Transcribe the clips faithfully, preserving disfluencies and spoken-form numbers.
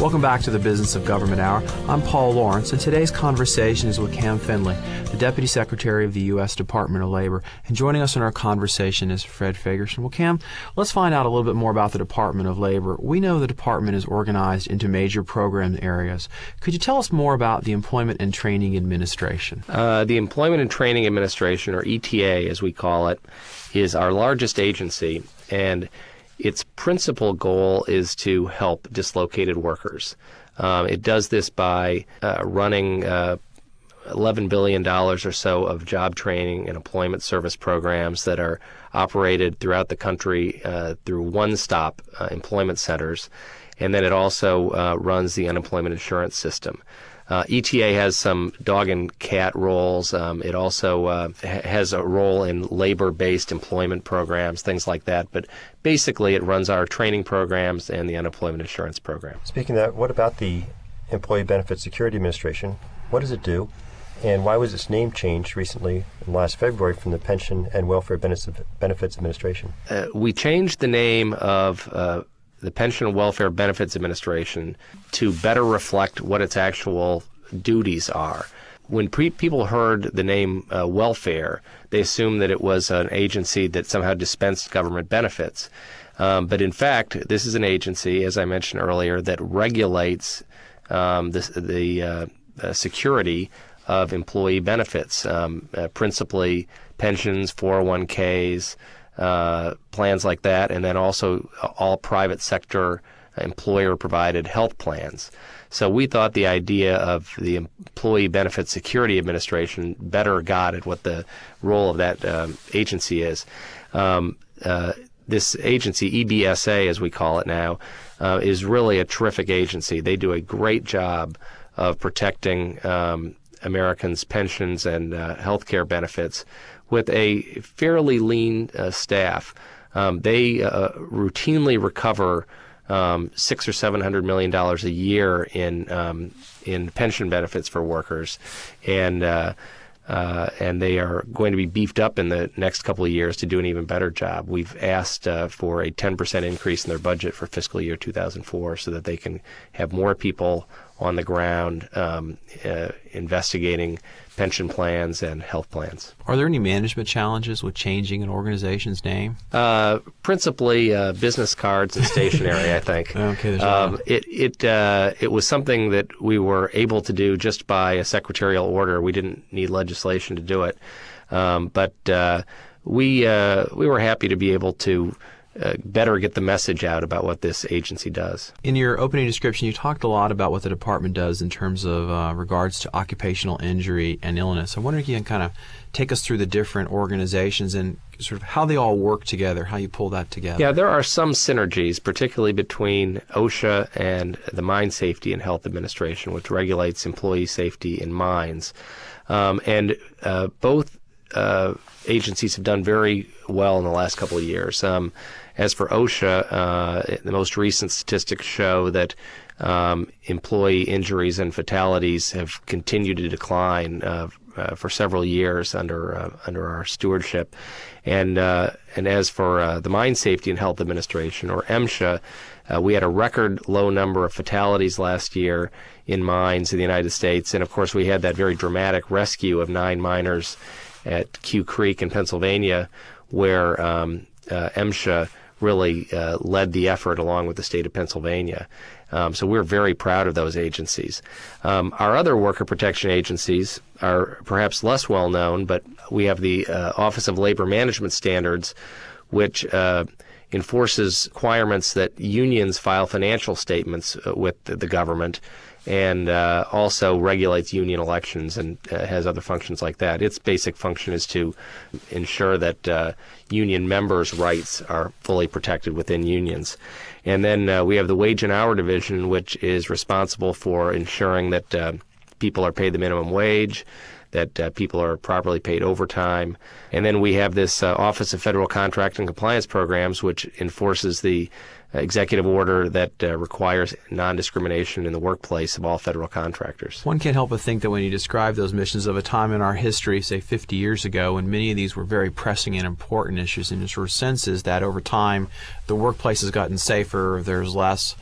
Welcome back to the Business of Government Hour. I'm Paul Lawrence, and today's conversation is with Cam Findlay, the Deputy Secretary of the U S Department of Labor. And joining us in our conversation is Fred Fagerson. Well, Cam, let's find out a little bit more about the Department of Labor. We know the department is organized into major program areas. Could you tell us more about the Employment and Training Administration? Uh, the Employment and Training Administration, or E T A as we call it, is our largest agency, and its principal goal is to help dislocated workers. Um, it does this by uh, running uh, eleven billion dollars or so of job training and employment service programs that are operated throughout the country uh, through one-stop uh, employment centers. And then it also uh, runs the unemployment insurance system. Uh, E T A has some dog and cat roles. Um, it also uh, ha- has a role in labor-based employment programs, things like that. But basically, it runs our training programs and the unemployment insurance program. Speaking of that, what about the Employee Benefit Security Administration? What does it do? And why was its name changed recently, in last February, from the Pension and Welfare Benefits Administration? Uh, we changed the name of uh, the Pension and Welfare Benefits Administration to better reflect what its actual duties are. When pre- people heard the name uh, welfare, they assumed that it was an agency that somehow dispensed government benefits. Um, but in fact, this is an agency, as I mentioned earlier, that regulates um, the, the uh, uh, security of employee benefits, um, uh, principally pensions, four oh one k's, Uh, plans like that, and then also all private sector employer-provided health plans. So we thought the idea of the Employee Benefit Security Administration better got at what the role of that um, agency is. Um, uh, this agency, E B S A as we call it now, uh, is really a terrific agency. They do a great job of protecting um, Americans' pensions and uh, health care benefits with a fairly lean uh, staff. Um, they uh, routinely recover um, six or seven hundred million dollars a year in um, in pension benefits for workers, and uh, uh, and they are going to be beefed up in the next couple of years to do an even better job. We've asked uh, for a ten percent increase in their budget for fiscal year two thousand four, so that they can have more people on the ground um, uh, investigating pension plans and health plans. Are there any management challenges with changing an organization's name? Uh, principally uh, business cards and stationery, I think. Okay, there's um, it it uh, it was something that we were able to do just by a secretarial order. We didn't need legislation to do it, um, but uh, we uh, we were happy to be able to Uh, better get the message out about what this agency does. In your opening description, you talked a lot about what the department does in terms of uh, regards to occupational injury and illness. I wonder if you can kind of take us through the different organizations and sort of how they all work together, how you pull that together. Yeah, there are some synergies, particularly between OSHA and the Mine Safety and Health Administration, which regulates employee safety in mines. Um, and uh, both uh, agencies have done very well in the last couple of years. Um, As for OSHA, uh, the most recent statistics show that um, employee injuries and fatalities have continued to decline uh, uh, for several years under uh, under our stewardship. And uh, and as for uh, the Mine Safety and Health Administration, or MSHA, uh, we had a record low number of fatalities last year in mines in the United States. And of course, we had that very dramatic rescue of nine miners at Q Creek in Pennsylvania, where um, uh, MSHA really uh, led the effort along with the state of Pennsylvania. Um, so we're very proud of those agencies. Um, our other worker protection agencies are perhaps less well known, but we have the uh, Office of Labor Management Standards, which uh, enforces requirements that unions file financial statements uh, with the, the government, and uh, also regulates union elections and uh, has other functions like that. Its basic function is to ensure that uh, union members' rights are fully protected within unions. And then uh, we have the Wage and Hour Division, which is responsible for ensuring that uh, people are paid the minimum wage, that uh, people are properly paid overtime. And then we have this uh, Office of Federal Contract and Compliance Programs, which enforces the executive order that uh, requires non-discrimination in the workplace of all federal contractors. One can't help but think that when you describe those missions of a time in our history, say fifty years ago, when many of these were very pressing and important issues, and your sort of sense is that over time the workplace has gotten safer, there's less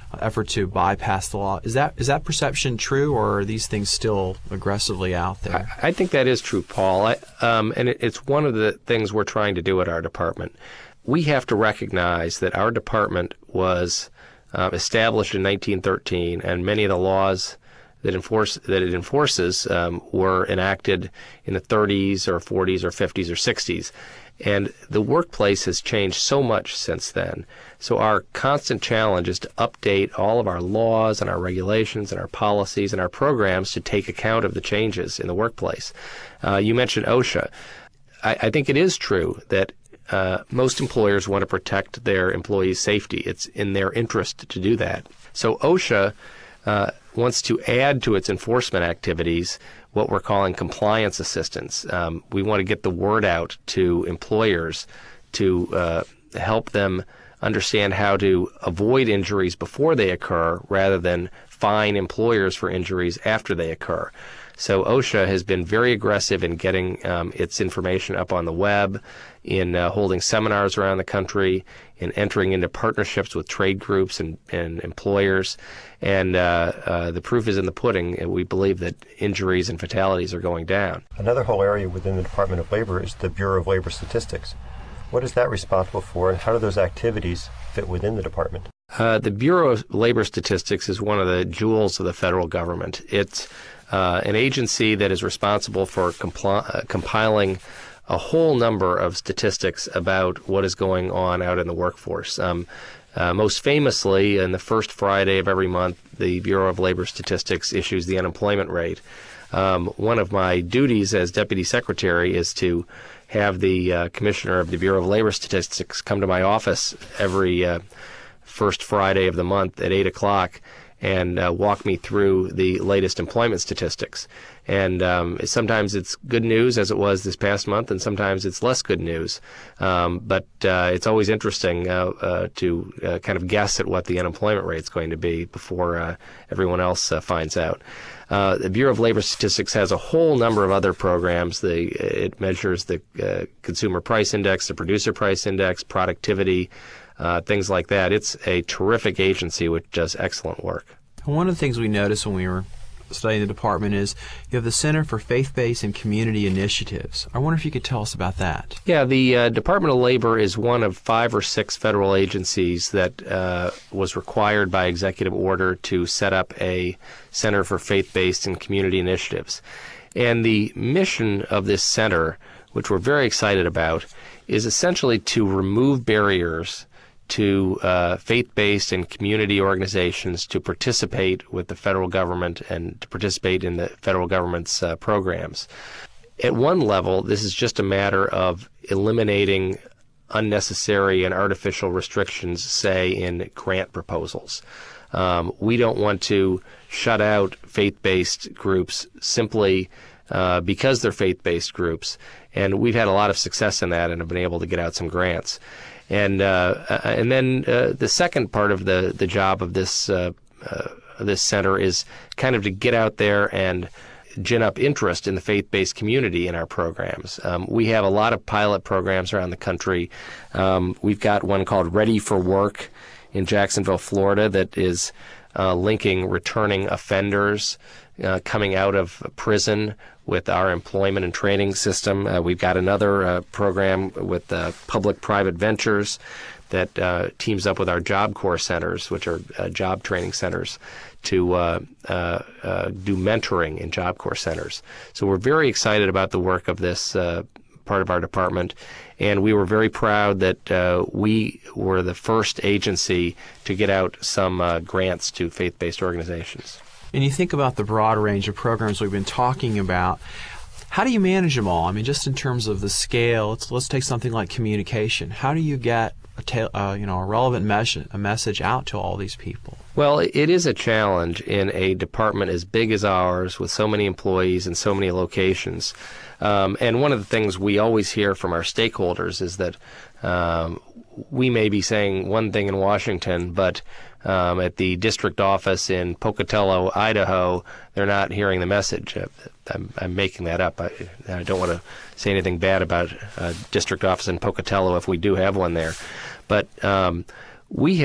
effort to bypass the law. Is that is that perception true, or are these things still aggressively out there? I, I think that is true, Paul. I, um, and it, it's one of the things we're trying to do at our department. We have to recognize that our department was uh, established in nineteen thirteen, and many of the laws that enforce that it enforces um, were enacted in the thirties or forties or fifties or sixties. And the workplace has changed so much since then. So our constant challenge is to update all of our laws and our regulations and our policies and our programs to take account of the changes in the workplace. Uh, you mentioned OSHA. I, I think it is true that uh, most employers want to protect their employees' safety. It's in their interest to do that. So OSHA uh, wants to add to its enforcement activities what we're calling compliance assistance. Um, we want to get the word out to employers to uh, help them understand how to avoid injuries before they occur rather than fine employers for injuries after they occur. So OSHA has been very aggressive in getting um, its information up on the web, in uh, holding seminars around the country, in entering into partnerships with trade groups and, and employers. And uh, uh, the proof is in the pudding. And we believe that injuries and fatalities are going down. Another whole area within the Department of Labor is the Bureau of Labor Statistics. What is that responsible for, and how do those activities fit within the department? Uh, the Bureau of Labor Statistics is one of the jewels of the federal government. It's uh, an agency that is responsible for compl- uh, compiling a whole number of statistics about what is going on out in the workforce. Um, uh, most famously, in the first Friday of every month, the Bureau of Labor Statistics issues the unemployment rate. Um, one of my duties as Deputy Secretary is to have the uh, Commissioner of the Bureau of Labor Statistics come to my office every uh, first Friday of the month at eight o'clock and uh, walk me through the latest employment statistics. And um, sometimes it's good news, as it was this past month, and sometimes it's less good news. Um, but uh, it's always interesting uh, uh, to uh, kind of guess at what the unemployment rate is going to be before uh, everyone else uh, finds out. Uh, the Bureau of Labor Statistics has a whole number of other programs. The, it measures the uh, Consumer Price Index, the Producer Price Index, productivity, Uh, things like that. It's a terrific agency which does excellent work. One of the things we noticed when we were studying the department is you have the Center for Faith-Based and Community Initiatives. I wonder if you could tell us about that. Yeah, the uh, Department of Labor is one of five or six federal agencies that uh, was required by executive order to set up a Center for Faith-Based and Community Initiatives. And the mission of this center, which we're very excited about, is essentially to remove barriers to uh, faith-based and community organizations to participate with the federal government and to participate in the federal government's uh, programs. At one level, this is just a matter of eliminating unnecessary and artificial restrictions, say, in grant proposals. Um, we don't want to shut out faith-based groups simply uh, because they're faith-based groups, and we've had a lot of success in that and have been able to get out some grants. And uh, and then uh, the second part of the, the job of this uh, uh, this center is kind of to get out there and gin up interest in the faith-based community in our programs. Um, we have a lot of pilot programs around the country. Um, we've got one called Ready for Work in Jacksonville, Florida, that is uh, linking returning offenders uh, coming out of prison with our employment and training system. Uh, we've got another uh, program with uh, public-private ventures that uh, teams up with our Job Corps centers, which are uh, job training centers, to uh, uh, uh, do mentoring in Job Corps centers. So we're very excited about the work of this uh, part of our department, and we were very proud that uh, we were the first agency to get out some uh, grants to faith-based organizations. And you think about the broad range of programs we've been talking about, how do you manage them all? I mean, just in terms of the scale, let's, let's take something like communication. How do you get a, ta- uh, you know, a relevant mes- a message out to all these people? Well, it is a challenge in a department as big as ours with so many employees and so many locations. Um, and one of the things we always hear from our stakeholders is that um, we may be saying one thing in Washington, but um, at the district office in Pocatello, Idaho, they're not hearing the message. I'm, I'm making that up. I, I don't want to say anything bad about a district office in Pocatello if we do have one there. But um, we have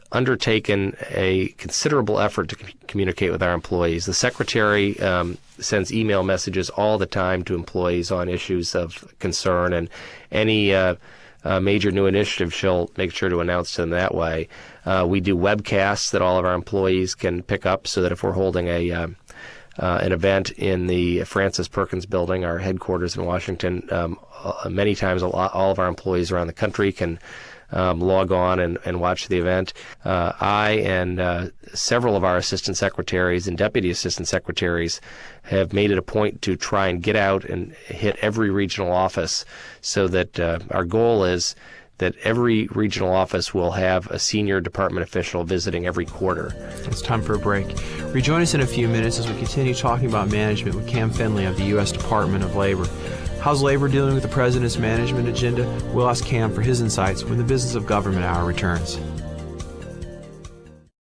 undertaken a considerable effort to c- communicate with our employees. The Secretary um, sends email messages all the time to employees on issues of concern, and any uh, uh, major new initiative she'll make sure to announce to them that way. Uh, we do webcasts that all of our employees can pick up, so that if we're holding a uh, uh, an event in the Francis Perkins Building, our headquarters in Washington, um, uh, many times a lot, all of our employees around the country can Um, log on and, and watch the event. Uh, I and uh, several of our assistant secretaries and deputy assistant secretaries have made it a point to try and get out and hit every regional office, so that uh, our goal is that every regional office will have a senior department official visiting every quarter. It's time for a break. Rejoin us in a few minutes as we continue talking about management with Cam Finley of the U S Department of Labor. How's labor dealing with the President's management agenda? We'll ask Cam for his insights when the Business of Government Hour returns.